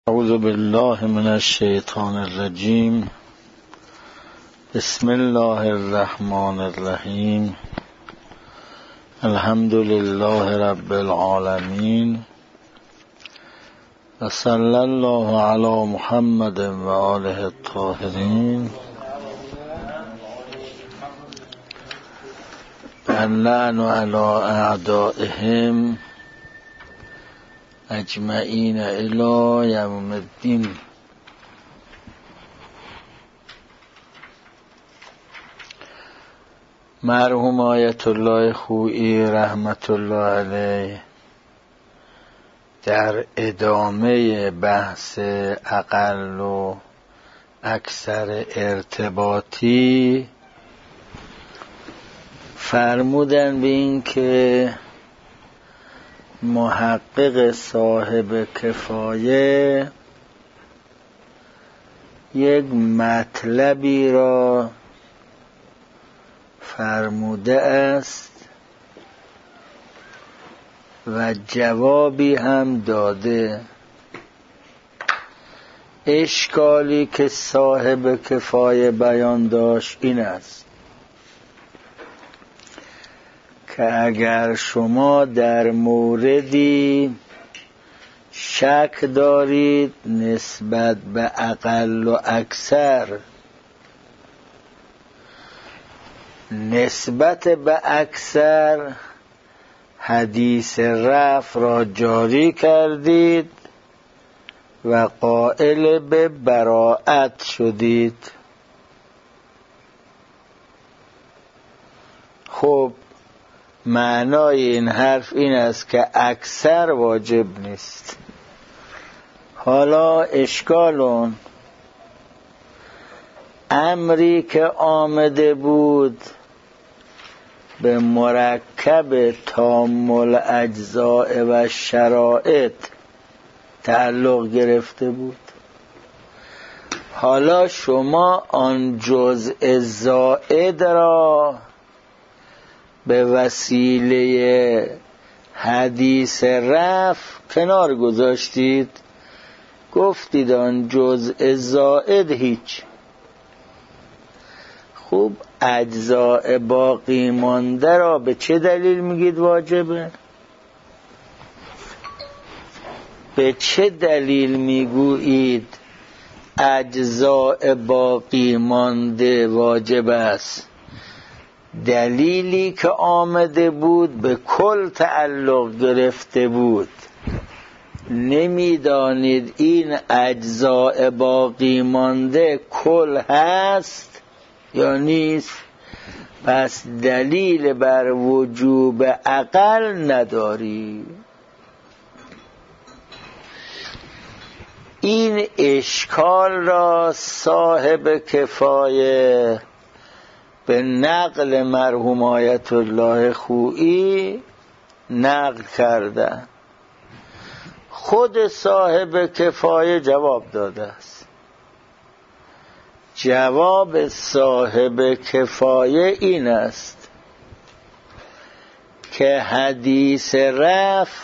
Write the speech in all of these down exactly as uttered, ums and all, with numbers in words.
اعوذ بالله من الشیطان الرجیم. بسم الله الرحمن الرحیم. الحمد لله رب العالمین و صلی الله علی محمد و آله الطاهرین. اللعن علی اعدائهم اجمعین الی یوم الدین. مرحوم آیت الله خویی رحمت الله علیه در ادامه بحث اقل و اکثر ارتباطی فرمودن به این که محقق صاحب کفایه یک مطلبی را فرموده است و جوابی هم داده. اشکالی که صاحب کفایه بیان داشت این است که اگر شما در موردی شک دارید نسبت به اقل و اکثر، نسبت به اکثر حدیث رفع را جاری کردید و قائل به براءت شدید. خب معنای این حرف این است که اکثر واجب نیست. حالا اشکالون امری که آمده بود به مرکب تام الاجزاء و شرائط تعلق گرفته بود. حالا شما آن جزء زائد را به وسیله حدیث رفع کنار گذاشتید، گفتید آن جزء زائد هیچ. خوب اجزاء باقی مانده را به چه دلیل میگید واجبه؟ به چه دلیل میگویید اجزاء باقی مانده واجب است؟ دلیلی که آمده بود به کل تعلق گرفته بود. نمیدانید این اجزاء باقی مانده کل هست یا نیست؟ پس دلیل بر وجوب اقل نداری. این اشکال را صاحب کفایه به نقل مرحوم آیت الله خویی نقل کرده. خود صاحب کفایه جواب داده است. جواب صاحب کفایه این است که حدیث رفع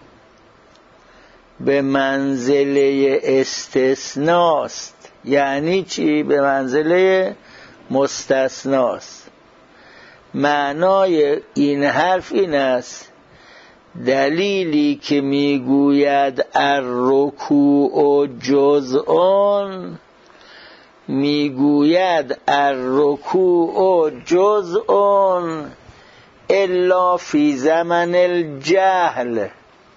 به منزله استثناست. یعنی چی؟ به منزله مستثناست. معنای این حرف این است دلیلی که میگوید الرکوع جزء، میگوید الرکوع جزء الا فی زمن الجهل،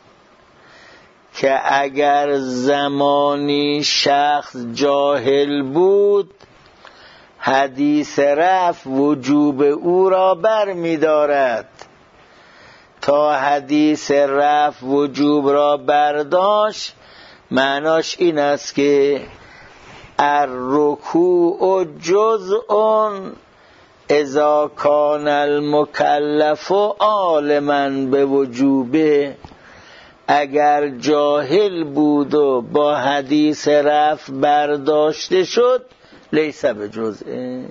که اگر زمانی شخص جاهل بود حدیث رفع وجوب او را بر می دارد. تا حدیث رفع وجوب را برداشت معناش این است که الرکوع جزء اذا کان المکلف عالما به وجوبه. اگر جاهل بود و با حدیث رفع برداشته شد لیس به جزء.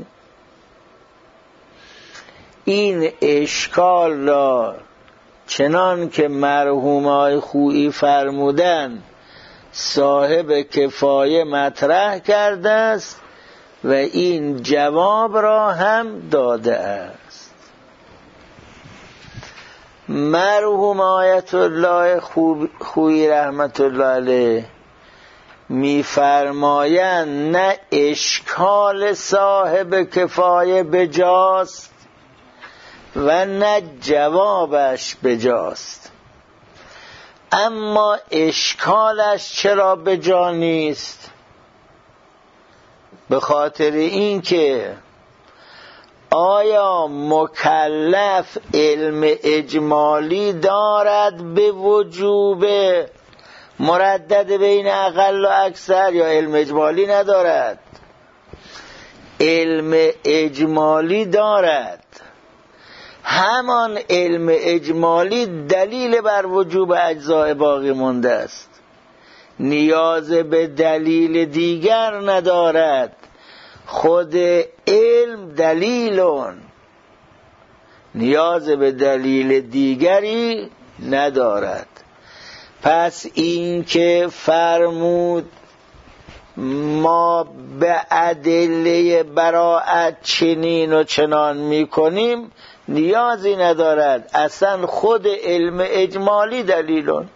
این اشکال را چنان که مرحوم آقای خویی فرمودن صاحب کفایه مطرح کرده است و این جواب را هم داده است. مرحوم آیت الله خویی رحمت الله علیه می‌فرمایند نه اشکال صاحب کفایه بجاست و نه جوابش بجاست. اما اشکالش چرا بجا نیست؟ به خاطر اینکه آیا مکلف علم اجمالی دارد به وجوب مردد بین اقل و اکثر یا علم اجمالی ندارد؟ علم اجمالی دارد. همان علم اجمالی دلیل بر وجوب اجزاء باقی مانده است، نیاز به دلیل دیگر ندارد. خود علم دلیلون، نیاز به دلیل دیگری ندارد. پس این که فرمود ما به ادله براءت چنین و چنان میکنیم نیازی ندارد، اصلا خود علم اجمالی دلیلون.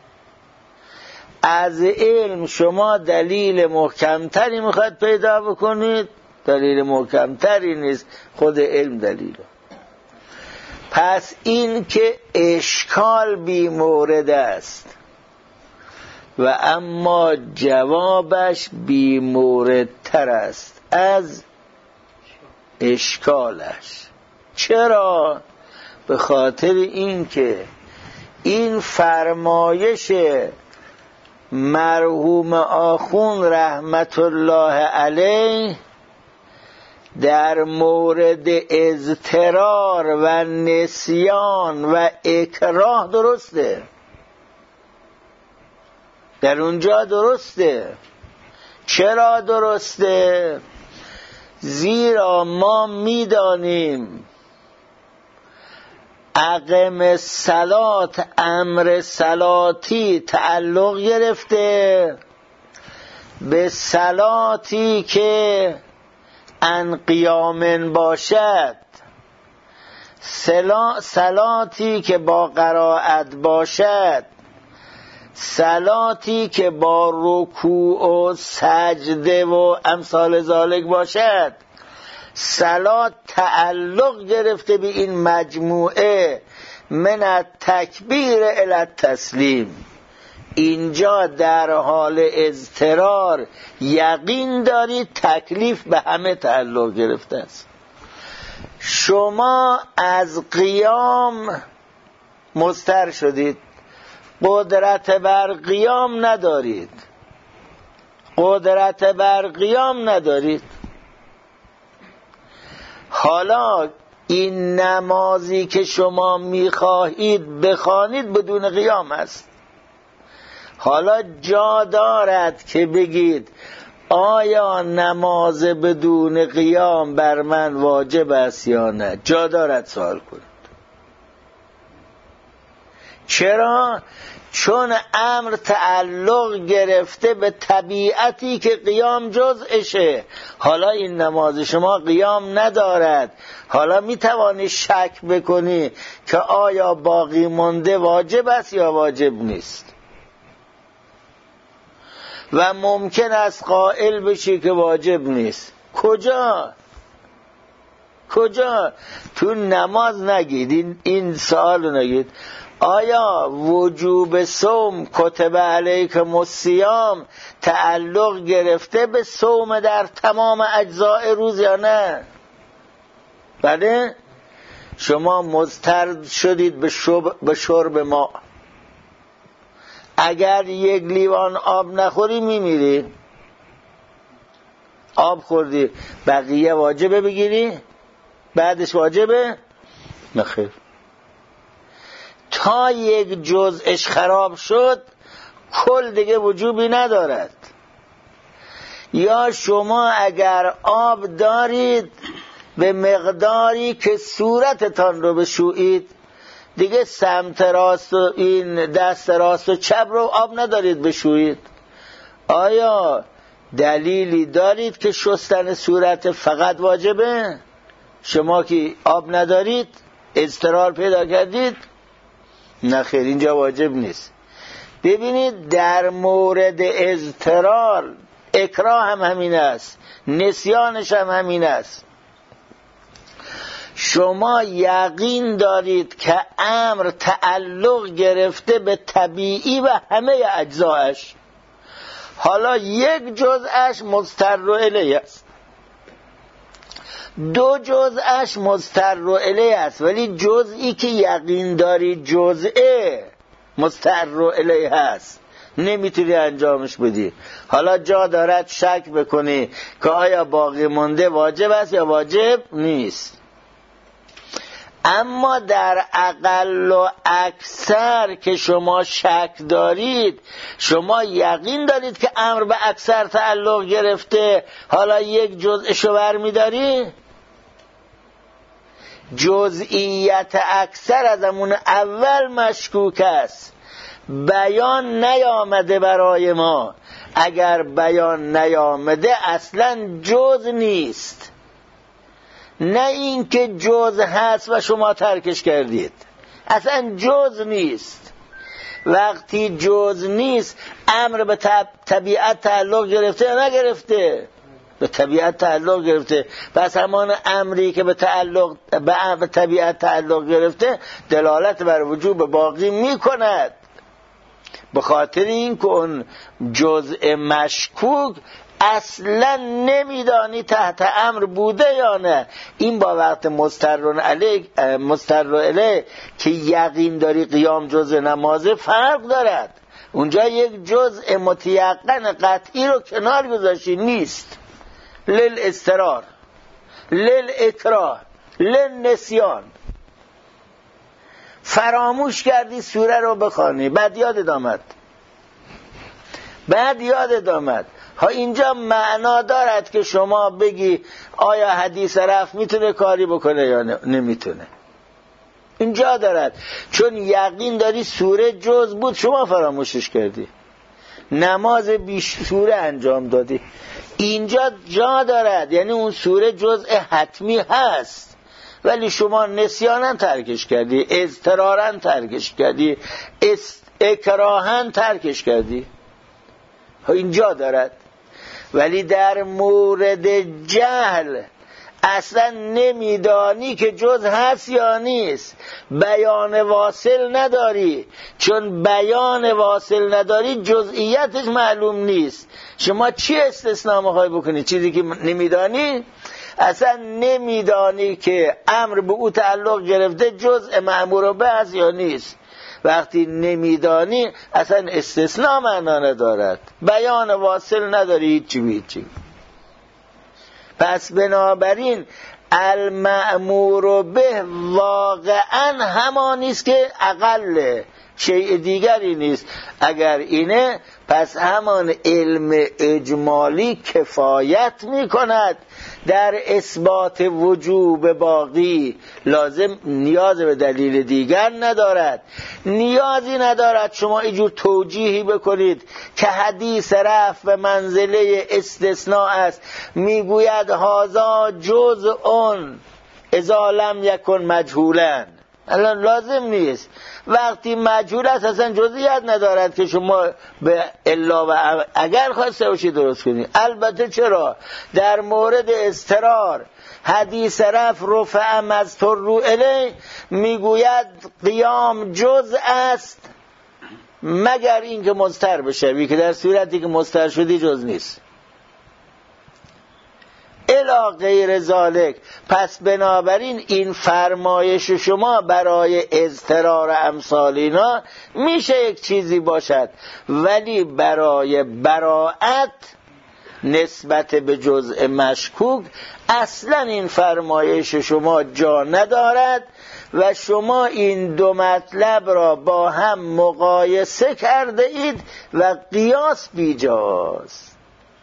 از علم شما دلیل محکمتری میخواد پیدا بکنید، دلیل محکمتری نیست، خود علم دلیلون. پس این که اشکال بی مورد است و اما جوابش بی مورد تر است از اشکالش. چرا؟ به خاطر اینکه این فرمایش مرحوم آخوند رحمت الله علیه در مورد اضطرار و نسیان و اکراه درسته، در اونجا درسته. چرا درسته؟ زیرا ما میدانیم اقم صلات امر صلاتی تعلق گرفته به صلاتی که ان قیامن باشد، صلاتی که با قرائت باشد، صلاتی که با رکوع و سجده و امثال ذالک باشد. صلات تعلق گرفته به این مجموعه من التکبیر الی التسلیم. اینجا در حال اضطرار یقین دارید تکلیف به همه تعلق گرفته است. شما از قیام مضطر شدید، قدرت بر قیام ندارید، قدرت بر قیام ندارید. حالا این نمازی که شما میخواهید بخوانید بدون قیام است. حالا جا دارد که بگید آیا نماز بدون قیام بر من واجب است یا نه؟ جا دارد سوال کنید. چرا؟ چون امر تعلق گرفته به طبیعتی که قیام جزءشه. حالا این نماز شما قیام ندارد، حالا میتوانی شک بکنی که آیا باقی مانده واجب است یا واجب نیست، و ممکن است قائل بشی که واجب نیست. کجا؟ کجا؟ تو نماز نگید این, این سوالو نگید. آیا وجوب صوم کتب علیکم الصیام تعلق گرفته به صوم در تمام اجزاء روز یا نه؟ بله؟ شما مضطر شدید به شرب, به شرب ما، اگر یک لیوان آب نخوری میمیری. آب خوردی بقیه واجبه بگیری؟ بعدش واجبه؟ نخیر. تا یک جزءش خراب شد کل دیگه وجوبی ندارد. یا شما اگر آب دارید به مقداری که صورتتان رو بشویید، دیگه سمت راست و این دست راست و چپ رو آب ندارید بشویید، آیا دلیلی دارید که شستن صورت فقط واجبه؟ شما که آب ندارید اضطرار پیدا کردید؟ نه خیر، اینجا واجب نیست. ببینید در مورد اضطرار اکراه هم همین است، نسیانش هم همین است. شما یقین دارید که امر تعلق گرفته به طبیعی و همه اجزایش، حالا یک جزءش مضطر الیه است، دو جزءش مضطر الیه است، ولی جزئی که یقین داری جزئه مضطر الیه است نمیتونی انجامش بدی. حالا جا دارد شک بکنی که آیا باقی مونده واجب است یا واجب نیست. اما در اقل و اکثر که شما شک دارید، شما یقین دارید که امر به اکثر تعلق گرفته، حالا یک جزءشو برمی‌داری؟ جزئیت اکثر از همون اول مشکوک است، بیان نیامده برای ما. اگر بیان نیامده اصلا جز نیست، نه این که جز هست و شما ترکش کردید، اصلا جز نیست. وقتی جز نیست امر به طبیعت تعلق گرفته یا نگرفته؟ به طبیعت تعلق گرفته. پس همان امری که به تعلق به طبیعت تعلق گرفته دلالت بر وجوب باقی می کند، به خاطر این که اون جزء مشکوک اصلا نمیدانی تحت امر بوده یا نه. این با وقت مضطر علیه مضطر الیه که یقین داری قیام جزء نمازه فرق دارد. اونجا یک جزء متیقن قطعی رو کنار گذاشتی، نیست. للاضطرار، للاکراه، للنسیان. فراموش کردی سوره رو بخوانی، بعد یادت آمد بعد یادت آمد ها اینجا معنا دارد که شما بگی آیا حدیث رفع میتونه کاری بکنه یا نمیتونه؟ اینجا دارد، چون یقین داری سوره جز بود شما فراموشش کردی، نماز بیش سوره انجام دادی. اینجا جا دارد، یعنی اون سوره جزء حتمی هست ولی شما نسیانا ترکش کردی، اضطرارا ترکش کردی، اکراها ترکش کردی. اینجا دارد. ولی در مورد جهل اصلا نمیدانی که جز هست یا نیست، بیان واصل نداری. چون بیان واصل نداری جزئیتش معلوم نیست. شما چی استثناء میخوای بکنی؟ چیزی که نمیدانی؟ اصلا نمیدانی که امر به او تعلق گرفته جزء مأمور به هست یا نیست. وقتی نمیدانی اصلا استثناء معنا ندارد، بیان واصل نداری، هیچی هیچی. پس بنابراین المأمور به واقعا همانی است که اقله، شیء دیگری نیست. اگر اینه پس همان علم اجمالی کفایت می کند در اثبات وجوب باقی، لازم نیاز به دلیل دیگر ندارد. نیازی ندارد شما اینجور توجیهی بکنید که حدیث رفع به منزله استثناء است، میگوید هذا جزء اذا لم یکن مجهولا. الان لازم نیست. وقتی مجهول است اصلا جزئیات ندارد که شما به الا و اگر خواسته باشی درست کنی. البته چرا در مورد اضطرار حدیث رفع رفع مضطر الیه میگوید قیام جزء است مگر اینکه مضطر بشوی، که در صورتی که مضطر شدی جز نیست. الی غیر ذالک. پس بنابراین این فرمایش شما برای اضطرار امثال اینا میشه یک چیزی باشد، ولی برای براءت نسبت به جزء مشکوک اصلا این فرمایش شما جا ندارد و شما این دو مطلب را با هم مقایسه کرده اید و قیاس بیجاست.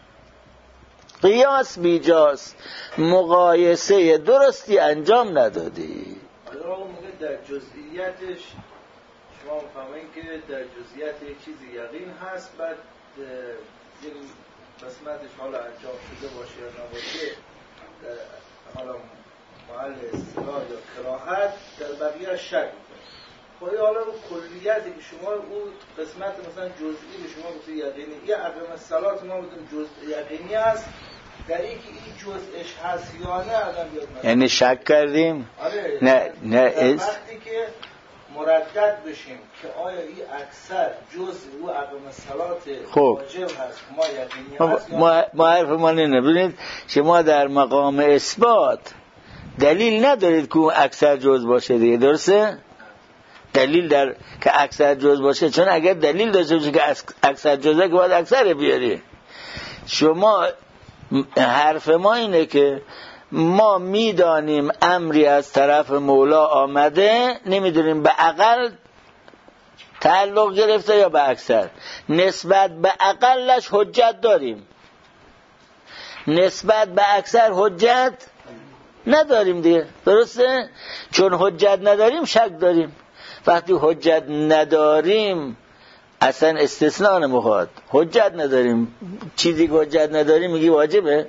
قیاس بیجاست، مقایسه درستی انجام ندادی. حالا اون موقع در جزئیاتش شما می‌فهمید که در جزئیات یک چیزی یقین هست، بعد یک قسمتش حالا انجام شده باشه یا نباشه حالا محل اصطلاح یا قرائت در بقیه شک میکنه. خواهی حالا رو کلیتی که شما اون قسمت مثلا جزئی به شما گفته یقینی، یه اقیم الصلات ما بودیم جزء یقینی هست، در این که این جزءش هست یا نه آدم بیاد مثلا یعنی شک کردیم؟ آره نه نه از وقتی که مردد بشیم که آیا این اکثر جزء او اقیم الصلات واجب هست ما یقینی هست ما ما حرف ما اینه. ببینید شما در مقام اثبات دلیل ندارید که اون اکثر جزء باشه دیگه، درسته؟ دلیل در که اکثر جزء باشه، چون اگر دلیل داشته باشه که اکثر جزءه که باید اکثر بیاری. شما حرف ما اینه که ما میدانیم امری از طرف مولا آمده، نمیدونیم به اقل تعلق گرفته یا به اکثر. نسبت به اقلش حجت داریم، نسبت به اکثر حجت نداریم دیگه، درسته؟ چون حجت نداریم شک داریم. وقتی حجت نداریم اصلا استثناء نمیخواد. حجت نداریم، چیزی که حجت نداریم میگی واجبه.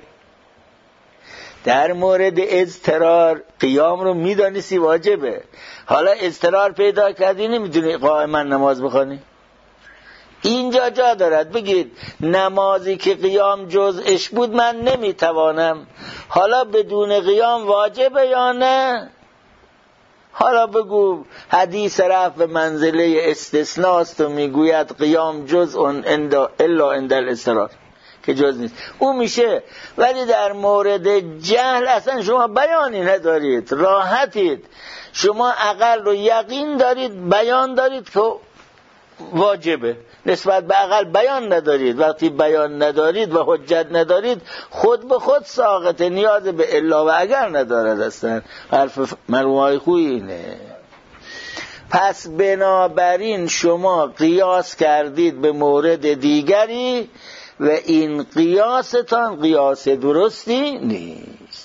در مورد اضطرار قیام رو میدانیسی واجبه، حالا اضطرار پیدا کردی نمیدونی قائما نماز بخوانی. اینجا جا دارد بگید نمازی که قیام جزءش بود من نمیتوانم، حالا بدون قیام واجبه یا نه؟ حالا بگو حدیث رفع به منزله استثناست و میگوید قیام جزء الا عند الاضطرار که جز نیست، اون میشه. ولی در مورد جهل اصلا شما بیانی ندارید، راحتید. شما عقل رو یقین دارید، بیان دارید که واجبه، نسبت به عقل بیان ندارید. وقتی بیان ندارید و حجت ندارید خود به خود ساقطه، نیاز به الا و اگر ندارد. اصلا حرف مرحوم خویی اینه. پس بنابراین شما قیاس کردید به مورد دیگری و این قیاستان قیاس درستی نیست.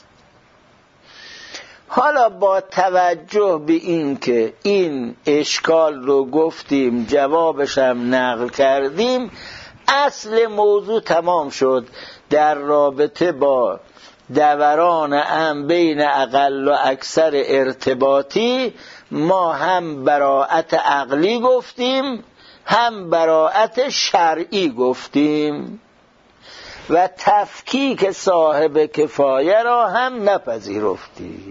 حالا با توجه به این که این اشکال رو گفتیم، جوابش هم نقل کردیم، اصل موضوع تمام شد در رابطه با دوران ام بین اقل و اکثر ارتباطی. ما هم براءت عقلی گفتیم هم براءت شرعی گفتیم و تفکیک صاحب کفایه را هم نپذیرفتیم.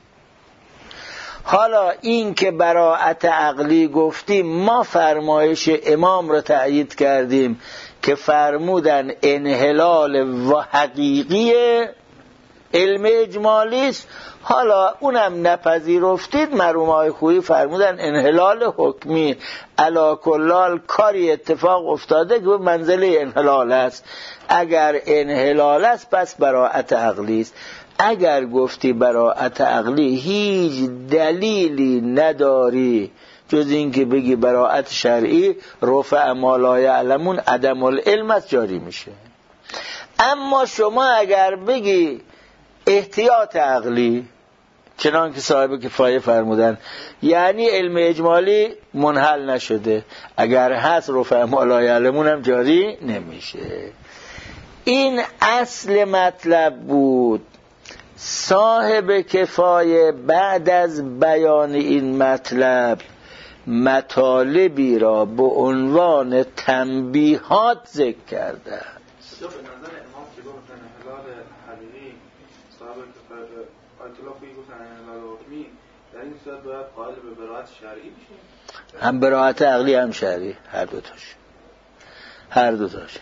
حالا این که براءت عقلی گفتیم، ما فرمایش امام را تأیید کردیم که فرمودن انحلال و حقیقی علم اجمالی است. حالا اونم نپذیرفتید، مرحوم خویی فرمودن انحلال حکمی. علی کلال کاری اتفاق افتاده که به منزله انحلال است. اگر انحلال است پس براءت عقلی است. اگر گفتی براءت عقلی هیچ دلیلی نداری جز این که بگی براءت شرعی، رفع ما لا یعلمون عدم العلم است، جاری میشه. اما شما اگر بگی احتیاط عقلی، چنان که صاحب کفایه فرمودن، یعنی علم اجمالی منحل نشده، اگر هست رفع ما لا یعلمون هم جاری نمیشه. این اصل مطلب بود. صاحب کفایه بعد از بیان این مطلب مطالبی را به عنوان تنبیهات ذکر کرده. به نظر امام که گفتن انحلال حقیقی، صاحب کفایه آیت الله خویی گفتن انحلال حکمی، در این صورت باید قائل به براءت شرعی بشیم؟ هم براءت عقلی هم شرعی، هر دو تاش هر دو تاش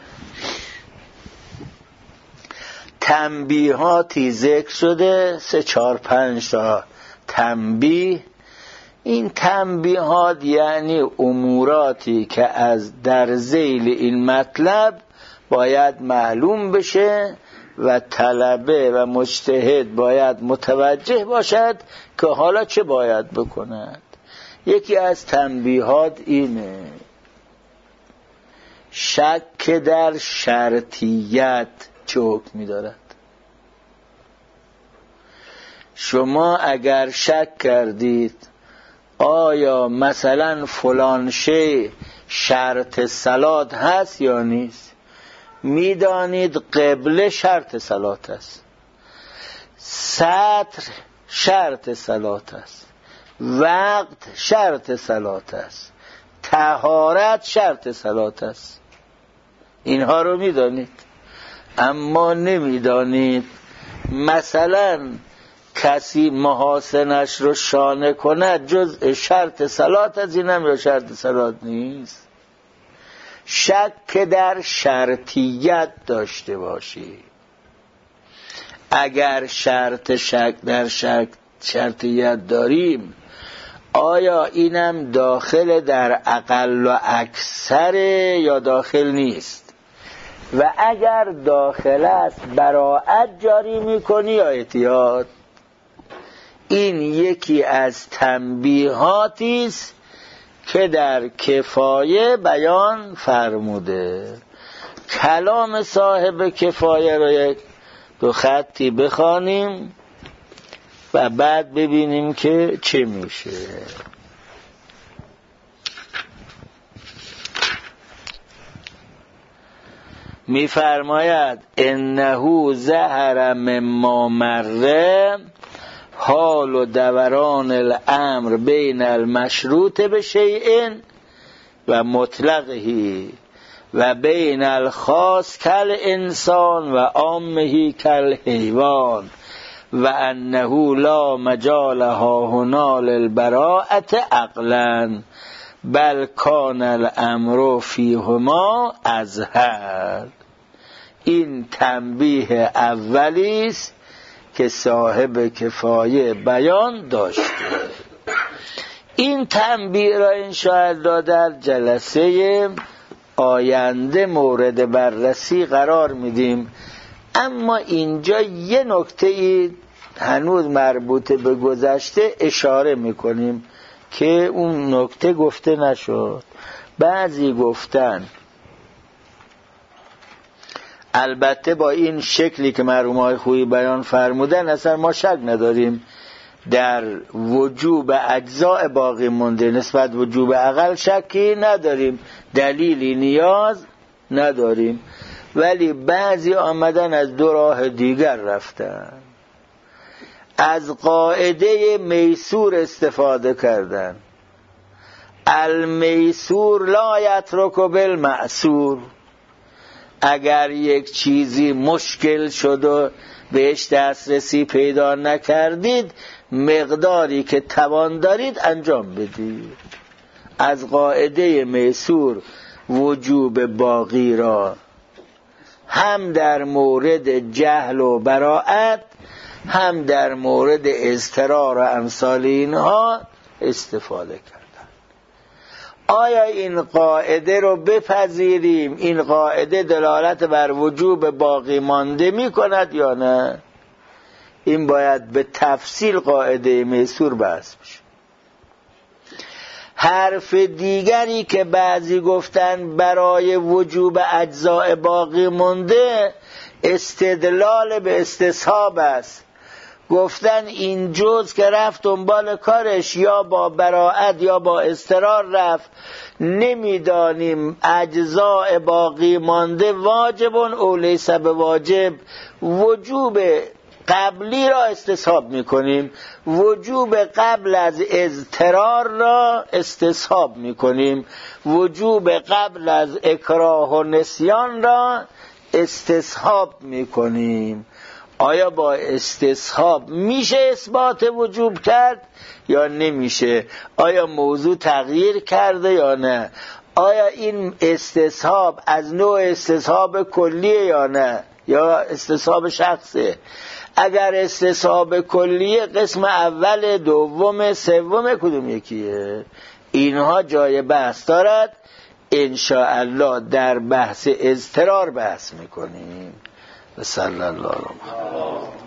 تنبیهاتی ذکر شده، سه چهار پنج تا تنبیه. این تنبیهات یعنی اموراتی که از در ذیل این مطلب باید معلوم بشه و طلبه و مجتهد باید متوجه باشد که حالا چه باید بکند. یکی از تنبیهات اینه شک در شرطیت چه حکمی دارد. شما اگر شک کردید آیا مثلا فلان شی شرط صلات هست یا نیست، میدانید قبله شرط صلات است، سطر شرط صلات است، وقت شرط صلات است، طهارت شرط صلات است. اینها رو میدانید، اما نمیدانید مثلا کسی محاسنش رو شانه کند جز شرط صلات از اینم یا شرط صلات نیست. شک در شرطیت داشته باشی. اگر شرط شک در شک شرطیت داریم، آیا اینم داخل در اقل و اکثر یا داخل نیست؟ و اگر داخل است براءت جاری میکنی یا احتیاط؟ این یکی از تنبیهاتی است که در کفایه بیان فرموده. کلام صاحب کفایه رو یک دو خطی بخوانیم و بعد ببینیم که چه میشه. میفرماید انه ظهر مما مره حال و دوران الامر بین المشروط بشیء و مطلقهی و بین الخاص کل انسان و عامه کل حیوان و انه لا مجال هاهنا للبراءة عقلا بل کان الامر فیهما اظهر. این تنبیه اولی است که صاحب کفایه بیان داشته. این تنبیه را انشاءالله در جلسه آینده مورد بررسی قرار میدیم. اما اینجا یه نکته هنوز مربوط به گذشته اشاره میکنیم که اون نکته گفته نشد. بعضی گفتن البته با این شکلی که مرحوم‌های خویی بیان فرمودن اصلا ما شک نداریم در وجوب اجزاء باقی مونده، نسبت وجوب اقل شکی نداریم، دلیلی نیاز نداریم. ولی بعضی آمدن از دو راه دیگر رفتن، از قاعده میسور استفاده کردن. المیسور لا یترک بالمعسور. اگر یک چیزی مشکل شد و بهش دسترسی پیدا نکردید، مقداری که توان دارید انجام بدید. از قاعده میسور وجوب باقی را هم در مورد جهل و براءت هم در مورد اضطرار و امثال اینها استفاده کردن. آیا این قاعده رو بپذیریم؟ این قاعده دلالت بر وجوب باقی مانده می کند یا نه؟ این باید به تفصیل قاعده میسور بحث بشه. حرف دیگری که بعضی گفتن برای وجوب اجزاء باقی مانده استدلال به استصحاب است. گفتن این جز که رفت دنبال کارش یا با براءت یا با اضطرار رفت، نمیدانیم اجزاء باقی مانده واجبون او لیس بواجب. وجوب قبلی را استصحاب میکنیم، وجوب قبل از اضطرار را استصحاب میکنیم، وجوب قبل از اکراه و نسیان را استصحاب میکنیم. آیا با استصحاب میشه اثبات وجوب کرد یا نمیشه؟ آیا موضوع تغییر کرده یا نه؟ آیا این استصحاب از نوع استصحاب کلیه یا نه یا استصحاب شخصه؟ اگر استصحاب کلیه قسم اول، دوم، سوم کدوم یکیه؟ اینها جای بحث دارد. انشاءالله در بحث اضطرار بحث میکنیم. صلی الله علیه و